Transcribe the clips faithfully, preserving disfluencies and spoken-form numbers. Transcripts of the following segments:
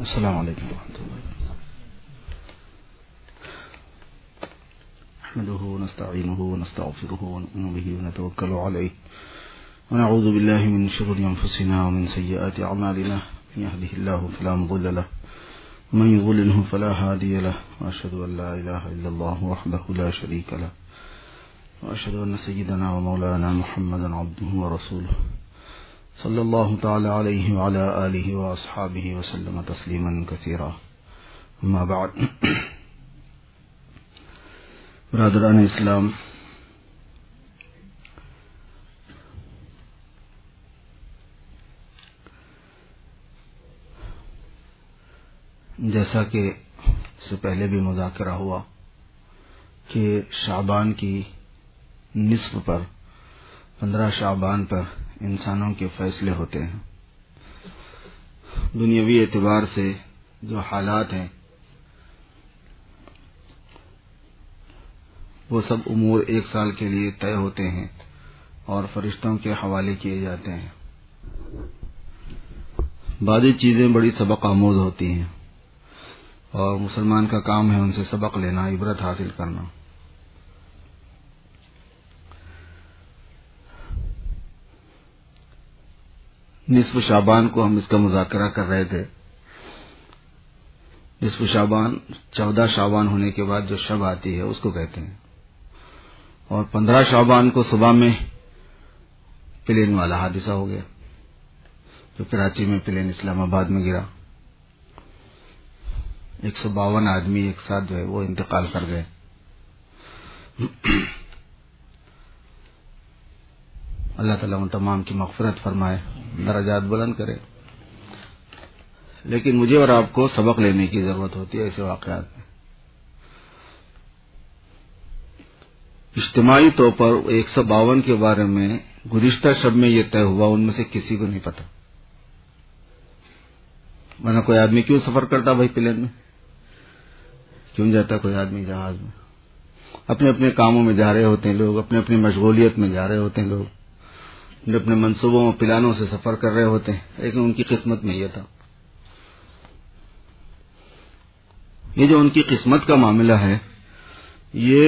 السلام علیکم ورحمۃ اللہ نحمده ونستعینه ونستغفره ونؤمن به ونتوکل علیه ونعوذ بالله من شرور انفسنا ومن سیئات اعمالنا من يهده الله فلا مضل له ومن يضلله فلا هادي له واشهد ان لا اله الا الله وحده لا شريك له واشهد ان سيدنا ومولانا محمدا عبده ورسوله صلی اللہ تعالی علیہ وعلی آلہ واصحابہ وسلم تسلیما کثیرا اما بعد. برادران اسلام، جیسا کہ اس سے پہلے بھی مذاکرہ ہوا کہ شعبان کی نصف پر، پندرہ شعبان پر انسانوں کے فیصلے ہوتے ہیں. دنیاوی اعتبار سے جو حالات ہیں وہ سب امور ایک سال کے لیے طے ہوتے ہیں اور فرشتوں کے حوالے کیے جاتے ہیں. بعضی چیزیں بڑی سبق آموز ہوتی ہیں اور مسلمان کا کام ہے ان سے سبق لینا، عبرت حاصل کرنا. نصف شعبان کو ہم اس کا مذاکرہ کر رہے تھے. نصف شعبان چودہ شعبان ہونے کے بعد جو شب آتی ہے اس کو کہتے ہیں، اور پندرہ شعبان کو صبح میں پلین والا حادثہ ہو گیا جو کراچی میں پلین اسلام آباد میں گرا. ایک سو باون آدمی ایک ساتھ جو ہے وہ انتقال کر گئے. اللہ تعالیٰ ان تمام کی مغفرت فرمائے، درجات بلند کرے. لیکن مجھے اور آپ کو سبق لینے کی ضرورت ہوتی ہے ایسے واقعات میں. اجتماعی طور پر ایک سو باون کے بارے میں گزشتہ شب میں یہ طے ہوا، ان میں سے کسی کو نہیں پتا. ورنہ کوئی آدمی کیوں سفر کرتا بھائی پلین میں؟ کیوں جاتا کوئی آدمی جہاز میں؟ اپنے اپنے کاموں میں جا رہے ہوتے ہیں لوگ، اپنے اپنی مشغولیت میں جا رہے ہوتے ہیں لوگ، اپنے منصوبوں اور پلانوں سے سفر کر رہے ہوتے ہیں. لیکن ان کی قسمت میں یہ تھا، یہ جو ان کی قسمت کا معاملہ ہے یہ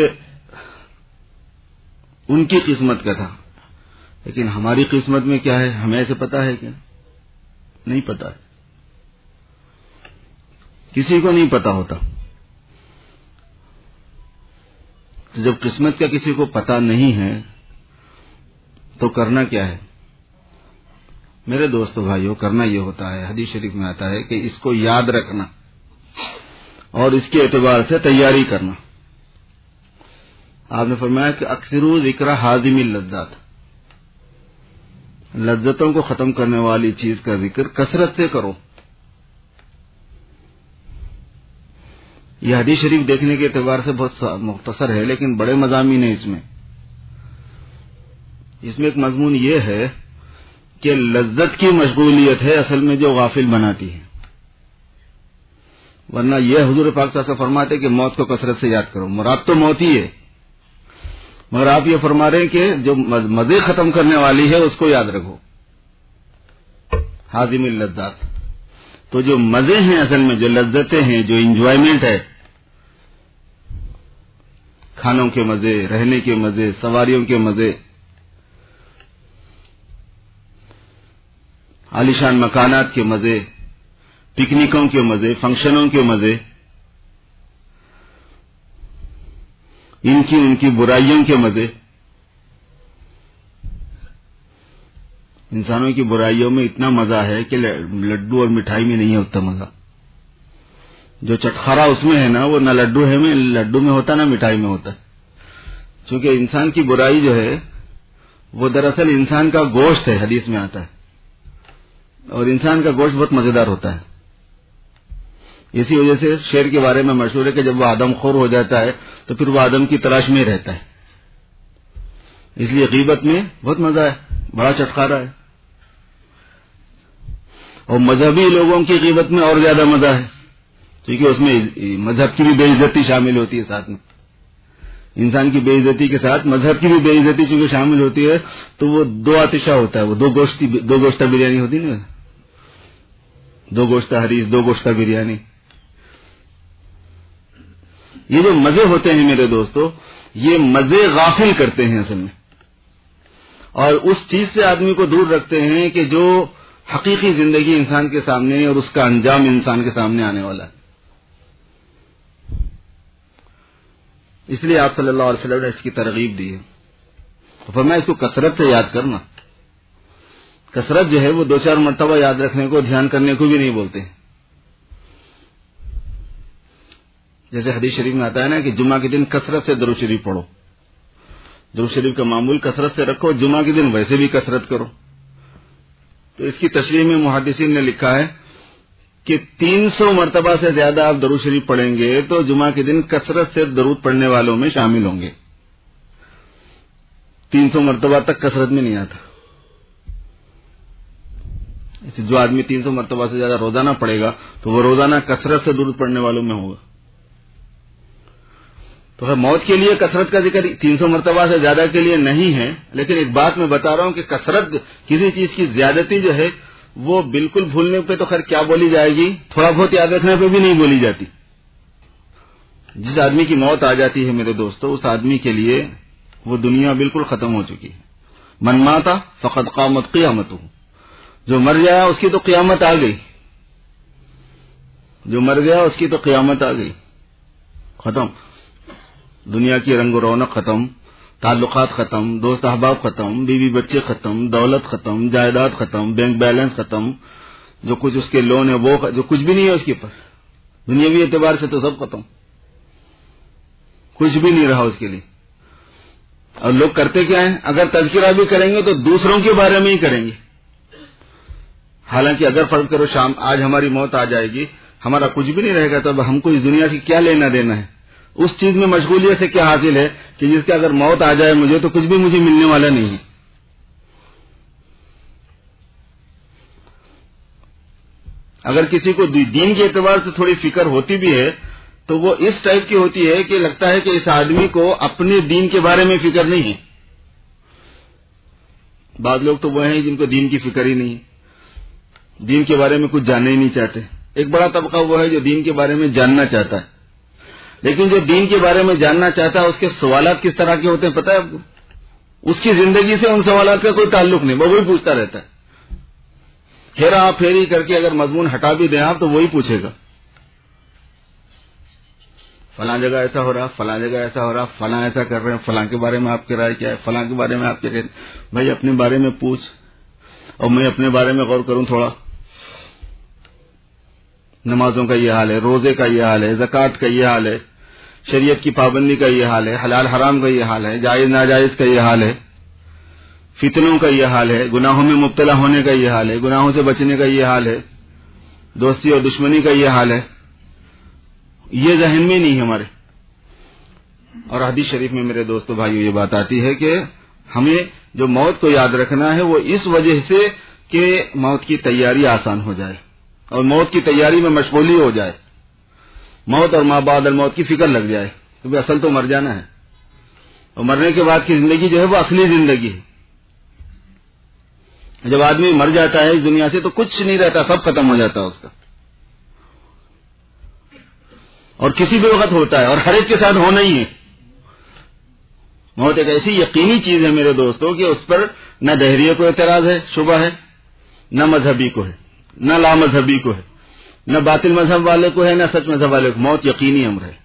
ان کی قسمت کا تھا. لیکن ہماری قسمت میں کیا ہے ہمیں ایسے پتا ہے کیا؟ نہیں پتا ہے، کسی کو نہیں پتا ہوتا. جب قسمت کا کسی کو پتا نہیں ہے تو کرنا کیا ہے میرے دوستو بھائیو؟ کرنا یہ ہوتا ہے، حدیث شریف میں آتا ہے کہ اس کو یاد رکھنا اور اس کے اعتبار سے تیاری کرنا. آپ نے فرمایا کہ اکثروا ذکر ہاضم اللذات، لذتوں کو ختم کرنے والی چیز کا ذکر کثرت سے کرو. یہ حدیث شریف دیکھنے کے اعتبار سے بہت مختصر ہے لیکن بڑے مضامین ہیں اس میں. اس میں ایک مضمون یہ ہے کہ لذت کی مشغولیت ہے اصل میں جو غافل بناتی ہے. ورنہ یہ حضور پاک صلی اللہ علیہ وسلم فرماتے کہ موت کو کثرت سے یاد کرو. مراد تو موت ہی ہے، مگر آپ یہ فرما رہے ہیں کہ جو مزے ختم کرنے والی ہے اس کو یاد رکھو. ہاضم اللذات، تو جو مزے ہیں اصل میں جو لذتیں ہیں، جو انجوائمنٹ ہے، کھانوں کے مزے، رہنے کے مزے، سواریوں کے مزے، عالیشان مکانات کے مزے، پکنکوں کے مزے، فنکشنوں کے مزے، ان کی ان کی برائیوں کے مزے. انسانوں کی برائیوں میں اتنا مزہ ہے کہ لڈو اور مٹھائی میں نہیں ہے اتنا مزہ. جو چٹخارا اس میں ہے نا وہ نہ لڈو ہے میں لڈو میں ہوتا نہ مٹھائی میں ہوتا. چونکہ انسان کی برائی جو ہے وہ دراصل انسان کا گوشت ہے، حدیث میں آتا ہے، اور انسان کا گوشت بہت مزیدار ہوتا ہے. اسی وجہ سے شیر کے بارے میں مشہور ہے کہ جب وہ آدم خور ہو جاتا ہے تو پھر وہ آدم کی تلاش میں رہتا ہے. اس لیے غیبت میں بہت مزہ ہے، بڑا چٹخارا ہے. اور مذہبی لوگوں کی غیبت میں اور زیادہ مزہ ہے کیونکہ اس میں مذہب کی بھی بے عزتی شامل ہوتی ہے. ساتھ میں انسان کی بے عزتی کے ساتھ مذہب کی بھی بے عزتی چونکہ شامل ہوتی ہے تو وہ دو آتشہ ہوتا ہے، وہ دو گوشتی دو گوشتہ بریانی ہوتی نا. دو گوشت حریص، دو گوشت بریانی. یہ جو مزے ہوتے ہیں میرے دوستو، یہ مزے غافل کرتے ہیں اصل میں، اور اس چیز سے آدمی کو دور رکھتے ہیں کہ جو حقیقی زندگی انسان کے سامنے اور اس کا انجام انسان کے سامنے آنے والا ہے. اس لیے آپ صلی اللہ علیہ وسلم نے اس کی ترغیب دی ہے. فرمایا اس کو کثرت سے یاد کرنا. کثرت جو ہے وہ دو چار مرتبہ یاد رکھنے کو، دھیان کرنے کو بھی نہیں بولتے. جیسے حدیث شریف میں آتا ہے نا کہ جمعہ کے دن کثرت سے درود شریف پڑھو. درود شریف کا معمول کثرت سے رکھو، جمعہ کے دن ویسے بھی کثرت کرو. تو اس کی تشریح میں محدثین نے لکھا ہے کہ تین سو مرتبہ سے زیادہ آپ درود شریف پڑھیں گے تو جمعہ کے دن کثرت سے درود پڑھنے والوں میں شامل ہوں گے. تین سو مرتبہ تک کثرت میں نہیں آتا. جو آدمی تین سو مرتبہ سے زیادہ روزانہ پڑھے گا تو وہ روزانہ کثرت سے درود پڑھنے والوں میں ہوگا. تو موت کے لیے کثرت کا ذکر تین سو مرتبہ سے زیادہ کے لیے نہیں ہے، لیکن ایک بات میں بتا رہا ہوں کہ کثرت کسی چیز کی زیادتی جو ہے وہ بالکل بھولنے پہ تو خیر کیا بولی جائے گی، تھوڑا بہت یاد رکھنے پہ بھی نہیں بولی جاتی. جس آدمی کی موت آ جاتی ہے میرے دوستو، اس آدمی کے لیے وہ دنیا بالکل ختم ہو چکی ہے. من مات فقد قامت قیامتہ، جو مر گیا اس کی تو قیامت آ گئی. جو مر گیا اس کی تو قیامت آ گئی، ختم. دنیا کی رنگ و رونق ختم، تعلقات ختم، دوست احباب ختم، بیوی بچے ختم، دولت ختم، جائیداد ختم، بینک بیلنس ختم، جو کچھ اس کے لون ہے وہ، جو کچھ بھی نہیں ہے اس کے پاس دنیاوی اعتبار سے تو سب ختم، کچھ بھی نہیں رہا اس کے لیے. اور لوگ کرتے کیا ہیں؟ اگر تذکرہ بھی کریں گے تو دوسروں کے بارے میں ہی کریں گے. حالانکہ اگر فرض کرو شام آج ہماری موت آ جائے گی، ہمارا کچھ بھی نہیں رہے گا، تو اب ہم کو اس دنیا سے کیا لینا دینا ہے؟ اس چیز میں مشغولیت سے کیا حاصل ہے کہ جس کا اگر موت آ جائے مجھے تو کچھ بھی مجھے ملنے والا نہیں ہے. اگر کسی کو دین کے اعتبار سے تھوڑی فکر ہوتی بھی ہے تو وہ اس ٹائپ کی ہوتی ہے کہ لگتا ہے کہ اس آدمی کو اپنے دین کے بارے میں فکر نہیں ہے. بعض لوگ تو وہ ہیں جن کو دین کی فکر ہی نہیں ہے، دین کے بارے میں کچھ جاننا ہی نہیں چاہتے. ایک بڑا طبقہ وہ ہے جو دین کے بارے میں جاننا چاہتا ہے، لیکن جو دین کے بارے میں جاننا چاہتا ہے اس کے سوالات کس طرح کے ہوتے ہیں پتہ ہے آپ کو؟ اس کی زندگی سے ان سوالات کا کوئی تعلق نہیں، وہ وہی پوچھتا رہتا ہے. پھیرا پھیری کر کے اگر مضمون ہٹا بھی دیں آپ تو وہی پوچھے گا، فلاں جگہ ایسا ہو رہا، فلاں جگہ ایسا ہو رہا، فلاں ایسا کر رہے ہیں، فلاں کے بارے میں آپ کی رائے کیا ہے، فلاں کے بارے میں آپ کیا کہتے ہیں. بھائی اپنے بارے میں پوچھ اور میں اپنے بارے میں غور کروں تھوڑا. نمازوں کا یہ حال ہے، روزے کا یہ حال ہے، زکوٰۃ کا یہ حال ہے، شریعت کی پابندی کا یہ حال ہے، حلال حرام کا یہ حال ہے، جائز ناجائز کا یہ حال ہے، فتنوں کا یہ حال ہے، گناہوں میں مبتلا ہونے کا یہ حال ہے، گناہوں سے بچنے کا یہ حال ہے، دوستی اور دشمنی کا یہ حال ہے. یہ ذہن میں نہیں ہمارے. اور حدیث شریف میں میرے دوستو بھائیو یہ بات آتی ہے کہ ہمیں جو موت کو یاد رکھنا ہے وہ اس وجہ سے کہ موت کی تیاری آسان ہو جائے اور موت کی تیاری میں مشغولی ہو جائے، موت اور ما بعد الموت کی فکر لگ جائے. کیونکہ اصل تو مر جانا ہے، اور مرنے کے بعد کی زندگی جو ہے وہ اصلی زندگی ہے. جب آدمی مر جاتا ہے اس دنیا سے تو کچھ نہیں رہتا، سب ختم ہو جاتا ہے اس کا. اور کسی بھی وقت ہوتا ہے اور ہر ایک کے ساتھ ہونا ہی ہے. موت ایک ایسی یقینی چیز ہے میرے دوستوں کہ اس پر نہ دہریے کو اعتراض ہے، شبہ ہے، نہ مذہبی کو ہے، نہ لامذہبی کو ہے، نہ باطل مذہب والے کو ہے، نہ سچ مذہب والے کو. موت یقینی امر ہے،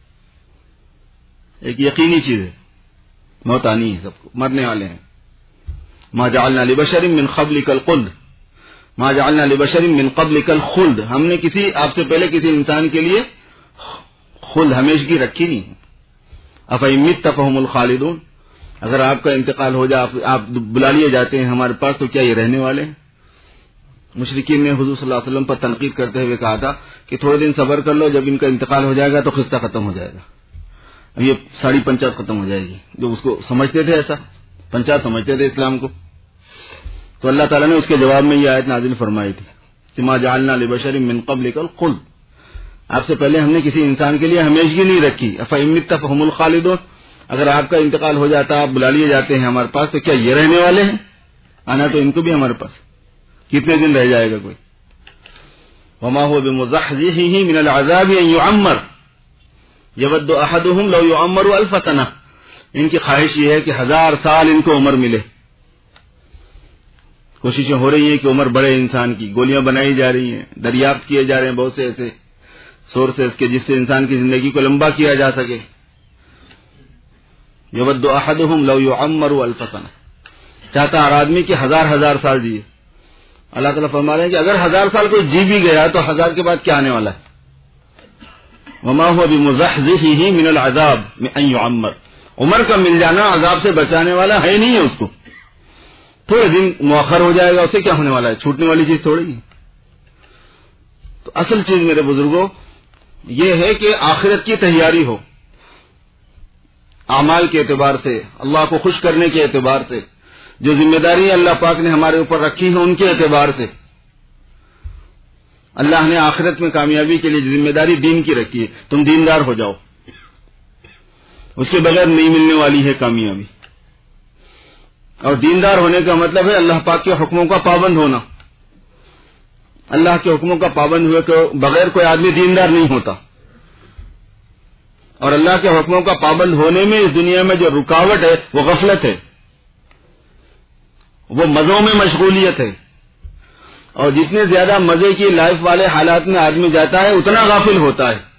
ایک یقینی چیز ہے. موت آنی ہے، سب کو مرنے والے ہیں. ما جعلنا لبشر من قبلک الخلد، ما جعلنا لبشر من قبلک الخلد. ہم نے کسی آپ سے پہلے کسی انسان کے لیے خلد ہمیشگی رکھی نہیں. افإن مت فهم الخالدون، اگر آپ کا انتقال ہو جائے، آپ, آپ بلا لیے جاتے ہیں ہمارے پاس، تو کیا یہ رہنے والے ہیں؟ مشرکین نے حضور صلی اللہ علیہ وسلم پر تنقید کرتے ہوئے کہا تھا کہ تھوڑے دن صبر کر لو، جب ان کا انتقال ہو جائے گا تو قصہ ختم ہو جائے گا. یہ ساری پنچایت ختم ہو جائے گی. جو اس کو سمجھتے تھے ایسا پنچایت سمجھتے تھے اسلام کو، تو اللہ تعالیٰ نے اس کے جواب میں یہ آیت نازل فرمائی تھی کہ ما جعلنا لبشر من قبلک الخلد، آپ سے پہلے ہم نے کسی انسان کے لیے ہمیشگی نہیں رکھی. افإن مت فهم الخالدون، اگر آپ کا انتقال ہو جاتا، آپ بلا لیے جاتے ہیں ہمارے پاس، تو کیا یہ رہنے والے ہیں؟ آنا تو ان کو بھی ہمارے پاس، کتنے دن رہ جائے گا کوئی. وما هو بمزحزحه من العذاب ان يعمر يود احدهم لو يعمر الف سنہ، ان کی خواہش یہ ہے کہ ہزار سال ان کو عمر ملے. کوششیں ہو رہی ہیں کہ عمر بڑھے انسان کی، گولیاں بنائی جا رہی ہیں، دریافت کیے جا رہے ہیں بہت سے ایسے سورسز کے جس سے انسان کی زندگی کو لمبا کیا جا سکے. یود احدہم لو یعمر الف سنہ، چاہتا ہر آدمی کہ ہزار ہزار سال جیے. اللہ تعالیٰ فرما رہے ہیں کہ اگر ہزار سال کوئی جی بھی گیا تو ہزار کے بعد کیا آنے والا ہے. وما هو بمزحزحه من العذاب ان يعمر، عمر کا مل جانا عذاب سے بچانے والا ہے نہیں ہے اس کو. تھوڑے دن مؤخر ہو جائے گا، اسے کیا ہونے والا ہے، چھوٹنے والی چیز تھوڑی ہے. تو اصل چیز میرے بزرگوں یہ ہے کہ آخرت کی تیاری ہو، اعمال کے اعتبار سے، اللہ کو خوش کرنے کے اعتبار سے، جو ذمہ داری اللہ پاک نے ہمارے اوپر رکھی ہے ان کے اعتبار سے. اللہ نے آخرت میں کامیابی کے لیے ذمہ داری دین کی رکھی ہے. تم دیندار ہو جاؤ، اس کے بغیر نہیں ملنے والی ہے کامیابی. اور دیندار ہونے کا مطلب ہے اللہ پاک کے حکموں کا پابند ہونا. اللہ کے حکموں کا پابند ہوئے کے بغیر کوئی آدمی دیندار نہیں ہوتا. اور اللہ کے حکموں کا پابند ہونے میں اس دنیا میں جو رکاوٹ ہے وہ غفلت ہے، وہ مزوں میں مشغولیت ہے. اور جتنے زیادہ مزے کی لائف والے حالات میں آدمی جاتا ہے اتنا غافل ہوتا ہے.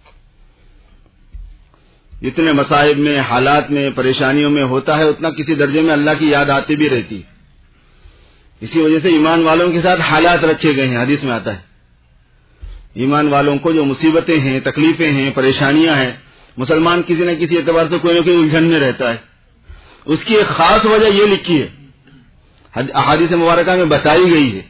جتنے مصائب میں، حالات میں، پریشانیوں میں ہوتا ہے اتنا کسی درجے میں اللہ کی یاد آتی بھی رہتی. اسی وجہ سے ایمان والوں کے ساتھ حالات رکھے گئے ہیں. حدیث میں آتا ہے ایمان والوں کو جو مصیبتیں ہیں، تکلیفیں ہیں، پریشانیاں ہیں، مسلمان کسی نہ کسی اعتبار سے کوئی نہ کوئی الجھن میں رہتا ہے. اس کی ایک خاص وجہ یہ لکھی ہے، احادیث مبارکہ میں بتائی گئی ہے.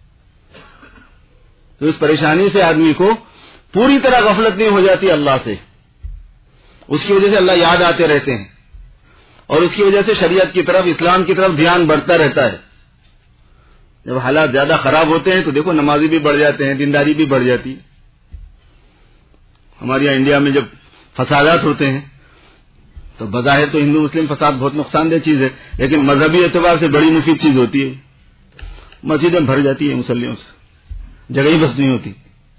تو اس پریشانی سے آدمی کو پوری طرح غفلت نہیں ہو جاتی اللہ سے، اس کی وجہ سے اللہ یاد آتے رہتے ہیں، اور اس کی وجہ سے شریعت کی طرف، اسلام کی طرف دھیان بڑھتا رہتا ہے. جب حالات زیادہ خراب ہوتے ہیں تو دیکھو نمازی بھی بڑھ جاتے ہیں، دینداری بھی بڑھ جاتی ہے. ہمارے یہاں انڈیا میں جب فسادات ہوتے ہیں تو بظاہر تو ہندو مسلم فساد بہت نقصان دہ چیز ہے، لیکن مذہبی اعتبار سے بڑی مفید چیز ہوتی ہے. مسجدیں بھر جاتی ہیں مسلیوں سے، جگہ ہی بس نہیں ہوتی.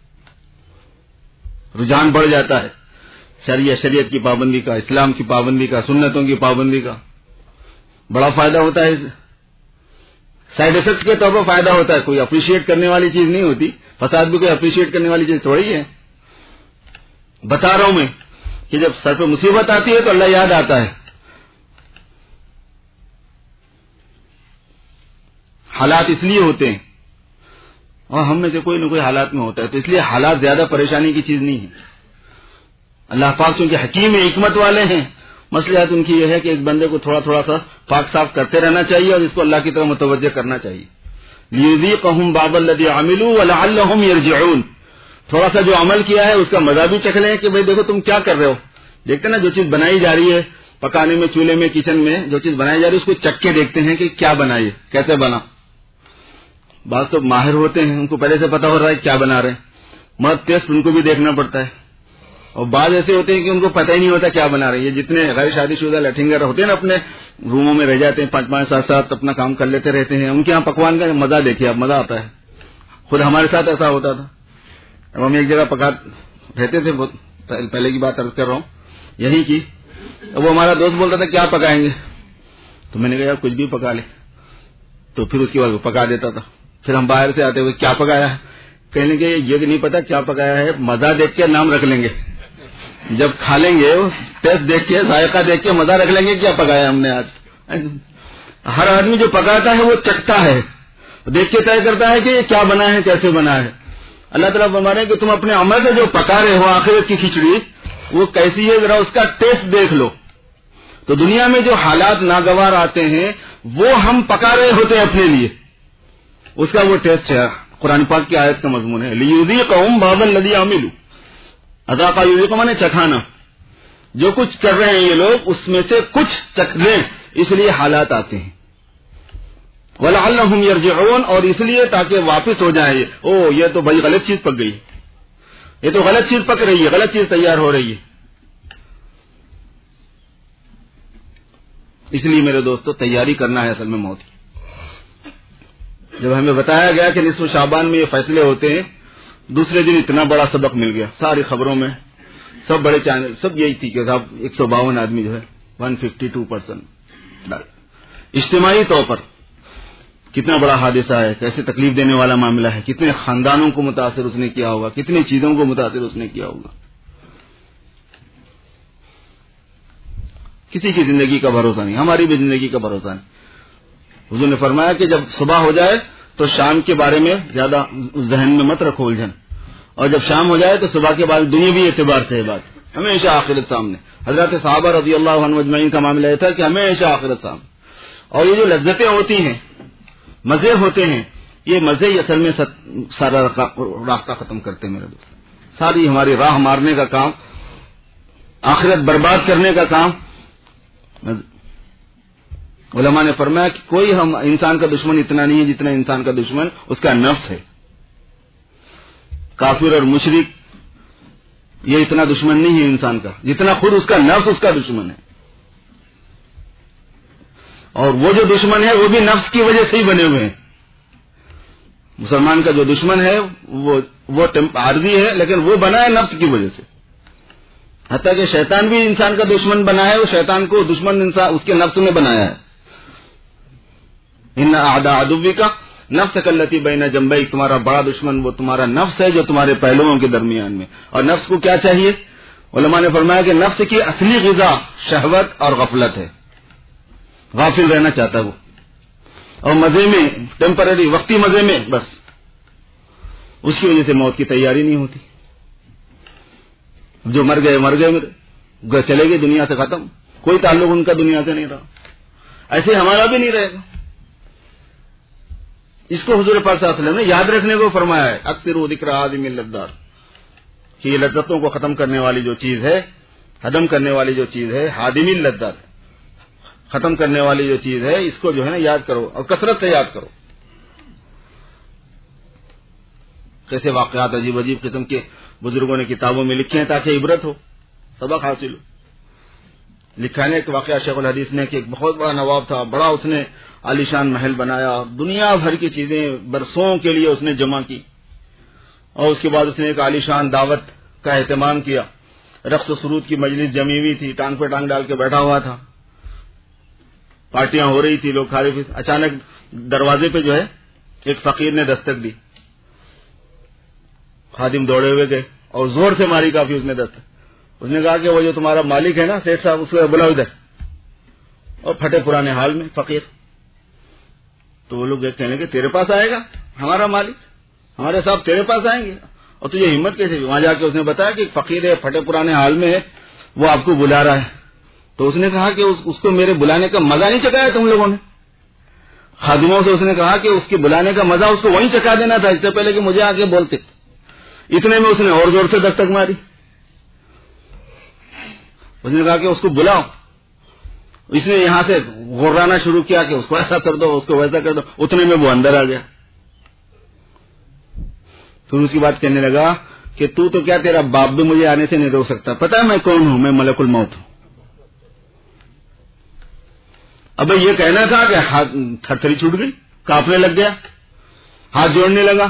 رجحان بڑھ جاتا ہے شریعت شریعت کی پابندی کا، اسلام کی پابندی کا، سنتوں کی پابندی کا. بڑا فائدہ ہوتا ہے. سائڈ افیکٹ کے طور پر فائدہ ہوتا ہے، کوئی اپریشیٹ کرنے والی چیز نہیں ہوتی. فساد بھی کوئی اپریشیٹ کرنے والی چیز تھوڑی ہے. بتا رہا ہوں میں کہ جب سر پہ مصیبت آتی ہے تو اللہ یاد آتا ہے. حالات اس لیے ہوتے ہیں، اور ہم میں سے کوئی نہ کوئی حالات میں ہوتا ہے، تو اس لیے حالات زیادہ پریشانی کی چیز نہیں ہے. اللہ پاک چونکہ حکیم حکمت والے ہیں، مصلحت ان کی یہ ہے کہ ایک بندے کو تھوڑا تھوڑا سا پاک صاف کرتے رہنا چاہیے اور اس کو اللہ کی طرف متوجہ کرنا چاہیے. لِيُذِيقَهُمْ بَعْضَ الَّذِي عَمِلُوا وَلَعَلَّهُمْ يَرْجِعُونَ. تھوڑا سا جو عمل کیا ہے اس کا مزہ بھی چکھ لیں کہ بھئی دیکھو تم کیا کر رہے ہو. دیکھتے نا جو چیز بنائی جا رہی ہے پکانے میں، چولہے میں، کچن میں جو چیز بنائی جا رہی ہے اس کو چکھ کے دیکھتے ہیں کہ کیا بنا، ہے کیسے بنا. بعض تو ماہر ہوتے ہیں، ان کو پہلے سے پتا ہو رہا ہے کیا بنا رہے ہیں، مگر ٹیسٹ ان کو بھی دیکھنا پڑتا ہے. اور بعض ایسے ہوتے ہیں کہ ان کو پتہ ہی نہیں ہوتا کیا بنا رہے ہیں. یہ جتنے غیر شادی شدہ لٹھنگر ہوتے ہیں نا، اپنے روموں میں رہ جاتے ہیں، پانچ پانچ سات سات اپنا کام کر لیتے رہتے ہیں. ان کے یہاں پکوان کا مزہ دیکھیے آپ، مزہ آتا ہے. خود ہمارے ساتھ ایسا ہوتا تھا. اب ہم ایک جگہ پکا رہتے تھے، بہت پہلے کی بات عرض کر رہا ہوں یہیں کی. اب وہ ہمارا دوست بولتا تھا کیا پکائیں گے، تو میں نے کہا یار کچھ بھی پکا لے. تو پھر اس کے بعد وہ پکا دیتا تھا. پھر ہم باہر سے آتے ہوئے کیا پکایا ہے، کہنے کے یہ نہیں پتا کیا پکایا ہے، مزہ دیکھ کے نام رکھ لیں گے. جب کھا لیں گے ٹیسٹ دیکھ کے، ذائقہ دیکھ کے مزہ رکھ لیں گے کیا پکایا ہم نے آج. ہر آدمی جو پکاتا ہے وہ چکھتا ہے، دیکھ کے طے کرتا ہے کہ یہ کیا بنا ہے، کیسے بنا ہے. اللہ تعالیٰ فرما رہے ہیں کہ تم اپنے عمل سے جو پکا رہے ہو آخرت کی کھچڑی وہ کیسی ہے، ذرا اس کا ٹیسٹ دیکھ لو. تو دنیا میں جو حالات ناگوار آتے ہیں وہ ہم پکا رہے ہوتے ہیں اپنے لیے، اس کا وہ ٹیسٹ ہے. قرآن پاک کی آیت کا مضمون ہے لِيُذِيقَهُمْ بَعْضَ الَّذِي عَمِلُوا. اذاقَ یذیق مانے چکھانا. جو کچھ کر رہے ہیں یہ لوگ اس میں سے کچھ چکھ لیں، اس لیے حالات آتے ہیں. وَلَعَلَّهُمْ يَرْجِعُونَ، اور اس لیے تاکہ واپس ہو جائیں. او یہ تو بھائی غلط چیز پک گئی، یہ تو غلط چیز پک رہی ہے، غلط چیز تیار ہو رہی ہے. اس لیے میرے دوستو تیاری کرنا ہے اصل میں موت کی. جب ہمیں بتایا گیا کہ نصف شعبان میں یہ فیصلے ہوتے ہیں دوسرے دن اتنا بڑا سبق مل گیا، ساری خبروں میں سب بڑے چینل سب یہی تھی کہ صاحب ایک سو باون آدمی جو ہے ون ففٹی ٹو پرسینٹ اجتماعی طور پر کتنا بڑا حادثہ ہے، کیسے تکلیف دینے والا معاملہ ہے، کتنے خاندانوں کو متاثر اس نے کیا ہوگا، کتنی چیزوں کو متاثر اس نے کیا ہوگا. کسی کی زندگی کا بھروسہ نہیں، ہماری بھی زندگی کا بھروسہ نہیں. حضور نے فرمایا کہ جب صبح ہو جائے تو شام کے بارے میں زیادہ ذہن میں مت رکھو الجھن، اور جب شام ہو جائے تو صبح کے بعد دنیاوی اعتبار سے بات ہمیشہ آخرت سامنے. حضرت صحابہ رضی اللہ عنہ اجمعین کا معاملہ یہ تھا کہ ہمیشہ آخرت سامنے. اور یہ جو لذتیں ہوتی ہیں، مزے ہوتے ہیں، یہ مزے ہی اصل میں سارا راستہ ختم کرتے ہیں میرے دوست. ساری ہماری راہ مارنے کا کام، آخرت برباد کرنے کا کام. علماء نے فرمایا کہ کوئی ہم انسان کا دشمن اتنا نہیں ہے جتنا انسان کا دشمن اس کا نفس ہے. کافر اور مشرک یہ اتنا دشمن نہیں ہے انسان کا جتنا خود اس کا نفس اس کا دشمن ہے. اور وہ جو دشمن ہے وہ بھی نفس کی وجہ سے ہی بنے ہوئے ہیں. مسلمان کا جو دشمن ہے وہ وہ عارضی ہے، لیکن وہ بنا ہے نفس کی وجہ سے. حتیٰ کہ شیطان بھی انسان کا دشمن بنا ہے، وہ شیطان کو دشمن انسان اس کے نفس نے بنایا ہے. ان اعداء عدوک نفس کلتی بین جنبیک، تمہارا بڑا دشمن وہ تمہارا نفس ہے جو تمہارے پہلوؤں کے درمیان میں. اور نفس کو کیا چاہیے؟ علماء نے فرمایا کہ نفس کی اصلی غذا شہوت اور غفلت ہے. غافل رہنا چاہتا وہ، اور مزے میں ٹیمپرری وقتی مزے میں بس، اس کی وجہ سے موت کی تیاری نہیں ہوتی. جو مر گئے مر گئے، چلے گئے دنیا سے ختم، کوئی تعلق ان کا دنیا سے نہیں رہا. ایسے ہمارا بھی نہیں رہے گا. اس کو حضور پاک صلی اللہ علیہ وسلم نے یاد رکھنے کو فرمایا ہے. اکثر ذکر عادم اللذات، کہ یہ لذتوں کو ختم کرنے والی جو چیز ہے، ہدم کرنے والی جو چیز ہے، حادم اللذات، ختم کرنے والی جو چیز ہے، اس کو جو ہے نا یاد کرو اور کثرت سے یاد کرو. کیسے واقعات عجیب عجیب قسم کے بزرگوں نے کتابوں میں لکھے ہیں تاکہ عبرت ہو، سبق حاصل ہو. لکھا ہے ایک واقعہ شیخ الحدیث نے کہ ایک بہت بڑا نواب تھا، بڑا اس نے عالیشان محل بنایا، دنیا بھر کی چیزیں برسوں کے لیے اس نے جمع کی، اور اس کے بعد اس نے ایک عالیشان دعوت کا اہتمام کیا. رقص و سرود کی مجلس جمی ہوئی تھی، ٹانگ پہ ٹانگ ڈال کے بیٹھا ہوا تھا، پارٹیاں ہو رہی تھی، لوگ کھا رہے تھے. اچانک دروازے پہ جو ہے ایک فقیر نے دستک دی. خادم دوڑے ہوئے گئے اور زور سے ماری کافی اس نے دستک. اس نے کہا کہ وہ جو تمہارا مالک ہے نا سیٹھ صاحب، اس کو بلاؤ ادھر. اور پھٹے پرانے حال میں فقیر. تو وہ لوگ کہنے کہ تیرے پاس آئے گا ہمارا مالک، ہمارے صاحب تیرے پاس آئیں گے، اور تجھے ہمت کیسے؟ وہاں جا کے اس نے بتایا کہ ایک فقیر ہے، پھٹے پرانے حال میں ہے، وہ آپ کو بلا رہا ہے. تو اس نے کہا کہ اس, اس کو میرے بلانے کا مزہ نہیں چکایا تم لوگوں نے؟ خادموں سے اس نے کہا کہ اس کے بلانے کا مزہ اس کو وہیں چکا دینا تھا اس سے پہلے کہ مجھے آگے بولتے. اتنے میں اس نے اور زور سے دستک ماری. اس نے کہا کہ اس کو بلاؤ. اس نے یہاں سے غرانا شروع کیا کہ اس کو ایسا کر دو، اس کو ویسا کر دو. اتنے میں وہ اندر آ گیا. پھر اس کی بات کہنے لگا کہ تو تو کیا تیرا باپ بھی مجھے آنے سے نہیں روک سکتا، پتہ ہے میں کون ہوں؟ میں ملک الموت ہوں. اب یہ کہنا تھا کہ ہاتھ تھر تھری چھوٹ گئی، کانپنے لگ گیا، ہاتھ جوڑنے لگا،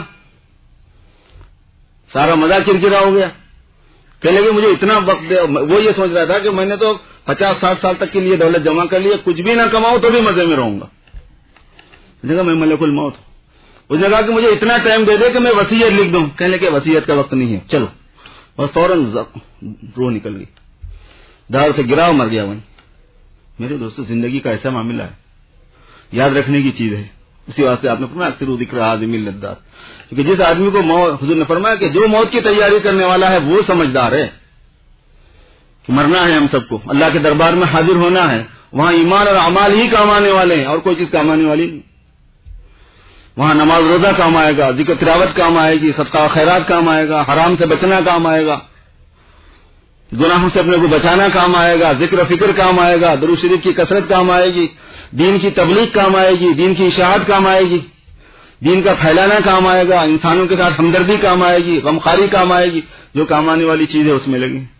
سارا مزہ کرکرا ہو گیا. کہنے لگے مجھے اتنا وقت دے. وہ یہ سوچ رہا تھا کہ میں نے تو پچاس ساٹھ سال تک کے لیے دولت جمع کر لی، کچھ بھی نہ کماؤں تو بھی مزے میں رہوں گا. اس نے کہا میں ملک الموت ہوں. اس نے کہا کہ مجھے اتنا ٹائم دے دے کہ میں وصیت لکھ دوں. کہنے لگے وصیت کا وقت نہیں ہے، چلو. اور فوراً روح نکل گئی، دار سے گرا مر گیا وہیں. میرے دوستو زندگی کا ایسا معاملہ ہے، یاد رکھنے کی چیز ہے. اسی واسطے آپ نے فرمایا اکثر ذکر عادم اللذات، کیونکہ جس آدمی کو موت، حضور نے فرمایا کہ جو موت کی تیاری کرنے والا ہے وہ سمجھدار ہے کہ مرنا ہے ہم سب کو، اللہ کے دربار میں حاضر ہونا ہے. وہاں ایمان اور اعمال ہی کام آنے والے ہیں، اور کوئی چیز کام آنے والی نہیں. وہاں نماز روزہ کام آئے گا، ذکر تلاوت کام آئے گی، صدقہ خیرات کام آئے گا، حرام سے بچنا کام آئے گا، گناہوں سے اپنے کو بچانا کام آئے گا، ذکر و فکر کام آئے گا، درود شریف کی کثرت کام آئے گی، دین کی تبلیغ کام آئے گی، دین کی اشاعت کام آئے گی، دین کا پھیلانا کام آئے گا، انسانوں کے ساتھ ہمدردی کام آئے گی، غمخواری کام آئے گی. جو کام آنے والی چیز ہے اس میں لگی.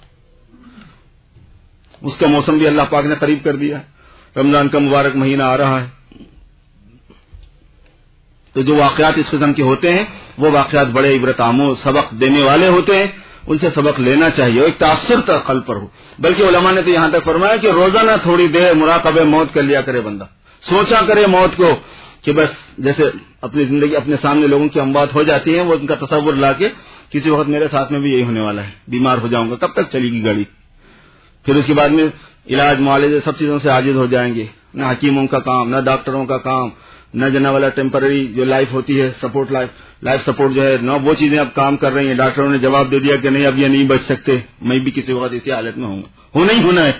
اس کا موسم بھی اللہ پاک نے قریب کر دیا. رمضان کا مبارک مہینہ آ رہا ہے، تو جو واقعات اس قسم کے ہوتے ہیں وہ واقعات بڑے عبرت آموز سبق دینے والے ہوتے ہیں، ان سے سبق لینا چاہیے، ایک تاثر تک قلب پر ہو. بلکہ علماء نے تو یہاں تک فرمایا کہ روزانہ تھوڑی دیر مراقبہ موت کر لیا کرے بندہ، سوچا کرے موت کو کہ بس جیسے اپنی زندگی اپنے سامنے لوگوں کی اموات ہو جاتی ہیں، وہ ان کا تصور لا کے کسی وقت میرے ساتھ میں بھی یہی ہونے والا ہے، بیمار ہو جاؤں گا، کب تک چلے گی گاڑی. پھر اس کے بعد میں علاج معالجے سب چیزوں سے عاجز ہو جائیں گے، نہ حکیموں کا کام، نہ ڈاکٹروں کا کام، نہ جنا والا ٹیمپرری جو لائف ہوتی ہے سپورٹ لائف لائف سپورٹ جو ہے نہ وہ چیزیں اب کام کر رہی ہیں. ڈاکٹروں نے جواب دے دیا کہ نہیں اب یہ نہیں بچ سکتے، میں بھی کسی وقت اسی حالت میں ہوں گا، ہونا ہی ہونا ہے.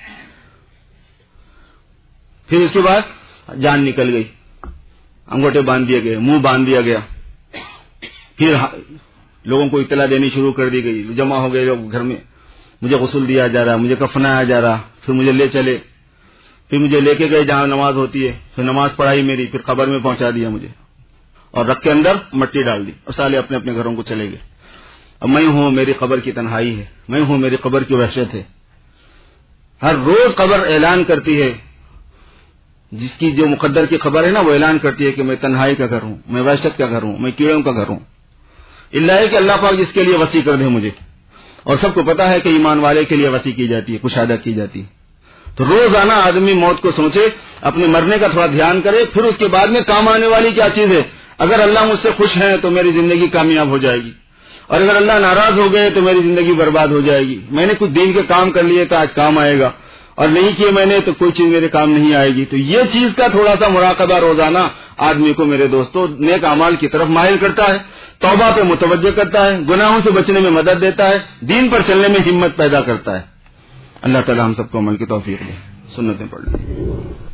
پھر اس کے بعد جان نکل گئی، انگوٹھے باندھ دیے گئے، منہ باندھ دیا گیا، پھر لوگوں کو اطلاع دینی شروع کر دی گئی، جمع ہو گئے لوگ گھر میں، مجھے غسل دیا جا رہا، مجھے کفنایا جا رہا. پھر مجھے لے چلے، پھر مجھے لے کے گئے جہاں نماز ہوتی ہے، پھر نماز پڑھائی میری، پھر قبر میں پہنچا دیا مجھے اور رکھ کے اندر مٹی ڈال دی اور سالے اپنے اپنے گھروں کو چلے گئے. اب میں ہوں، میری قبر کی تنہائی ہے، میں ہوں، میری قبر کی وحشت ہے. ہر روز قبر اعلان کرتی ہے، جس کی جو مقدر کی خبر ہے نا وہ اعلان کرتی ہے کہ میں تنہائی کا گھر ہوں، میں وحشت کا گھر ہوں، میں کیڑوں کا گھر ہوں. اللہ ہے کہ اللہ پاک جس کے لیے وسیع کر دے مجھے، اور سب کو پتا ہے کہ ایمان والے کے لیے وسیع کی جاتی ہے، کشادہ کی جاتی ہے. تو روزانہ آدمی موت کو سوچے، اپنے مرنے کا تھوڑا دھیان کرے، پھر اس کے بعد میں کام آنے والی کیا چیز ہے. اگر اللہ مجھ سے خوش ہے تو میری زندگی کامیاب ہو جائے گی، اور اگر اللہ ناراض ہو گئے تو میری زندگی برباد ہو جائے گی. میں نے کچھ دین کے کام کر لیے تو آج کام آئے گا، اور نہیں کیے میں نے تو کوئی چیز میرے کام نہیں آئے گی. تو یہ چیز کا تھوڑا سا مراقبہ روزانہ آدمی کو میرے دوستوں نیک اعمال کی طرف مائل کرتا ہے، توبہ پہ متوجہ کرتا ہے، گناہوں سے بچنے میں مدد دیتا ہے، دین پر چلنے میں ہمت پیدا کرتا ہے. اللہ تعالی ہم سب کو عمل کی توفیق دے. سنتیں پڑھ لیں.